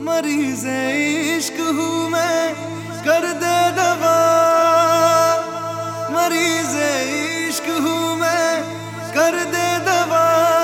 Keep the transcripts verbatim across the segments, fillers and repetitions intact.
मरीज़े इश्क हूँ मैं, कर दे दवा। मरीज़े इश्क हूँ मैं, कर दे दवा।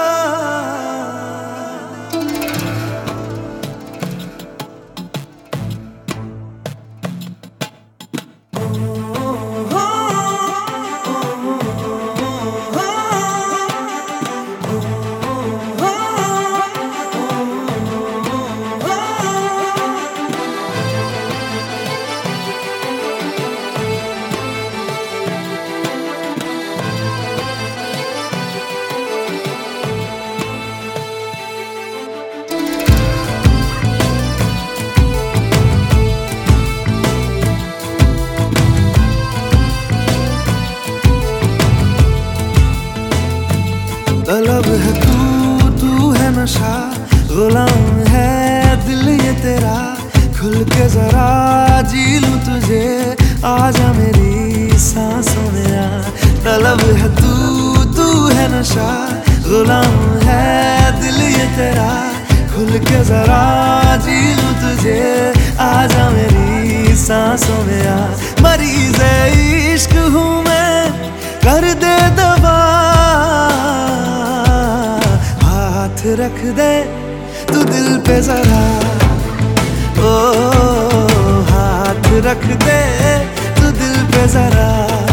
तलब है तू, तू है नशा, गुलाम है दिल ये तेरा। खुल के जरा जी लूं तुझे, आजा मेरी सांसों में आ। तलब है तू, तू है नशा, गुलाम है दिल ये तेरा। खुल के जरा जी लूं तुझे, आजा मेरी सांसों में आ। मरीज़े इश्क हूँ मैं, कर दे दवा। हाथ रख दे तू दिल पे जरा, ओ हाथ रख दे तू दिल पे जरा।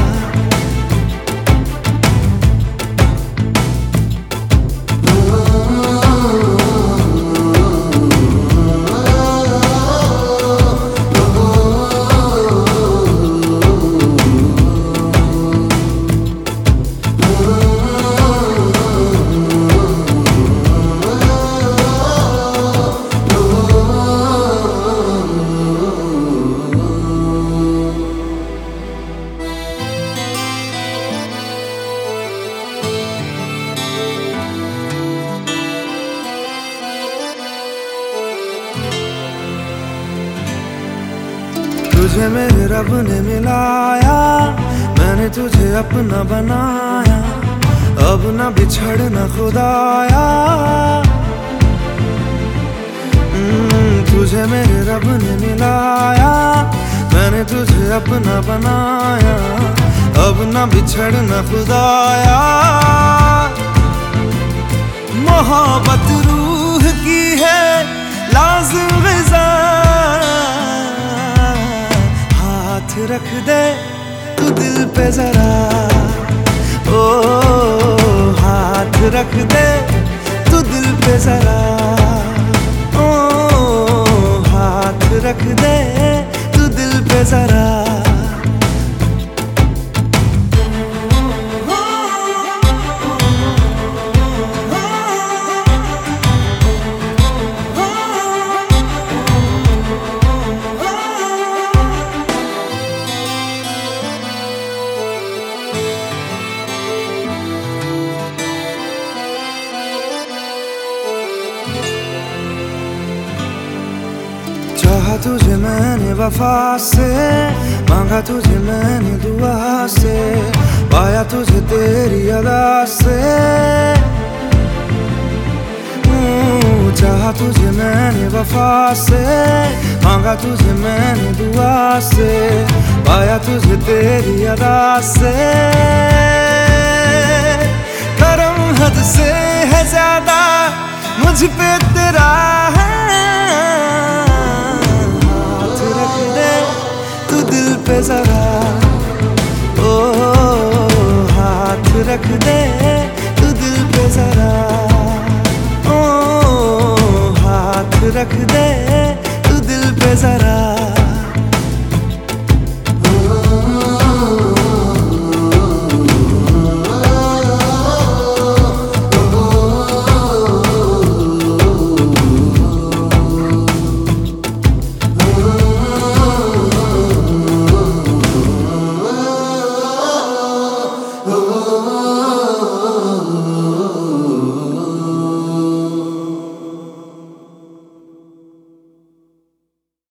तुझे मेरे रब ने मिलाया, मैंने तुझे अपना बनाया। अब ना बिछड़ना खुदाया, तुझे मेरे रब ने मिलाया। मैंने तुझे अपना बनाया, अब ना बिछड़ना खुदाया। मोहब्बत रूह की है लाज़िम ग़िज़ा। हाथ रख दे तू दिल पे जरा, ओ हाथ रख दे तू दिल पे जरा। ओ हाथ रख दे तू दिल पे जरा। चाहा तुझे मैंने वफा से, मांगा तुझे मैंने दुआ से। पाया तुझे तेरी अदा से, चाहा तुझे मैंने वफा से। मांगा तुझे मैंने दुआ से, पाया तुझे तेरी अदा से। करम हद से है ज्यादा मुझ पे तेरा है। पे जरा